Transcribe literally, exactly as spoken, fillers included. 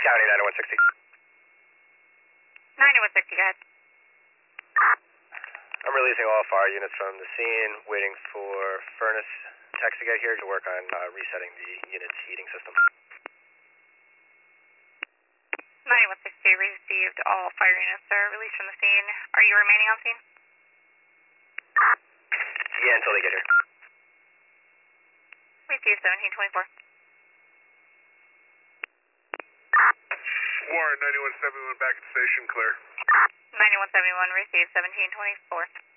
County ninety-one sixty. ninety-one sixty, go ahead. I'm releasing all fire units from the scene, waiting for furnace techs to get here to work on uh, resetting the unit's heating system. ninety-one sixty received. All fire units are released from the scene. Are you remaining on scene? Yeah, until they get here. Received seventeen twenty-four. Warren, ninety-one seventy-one back at station, clear. ninety-one seventy-one received seventeen twenty-four.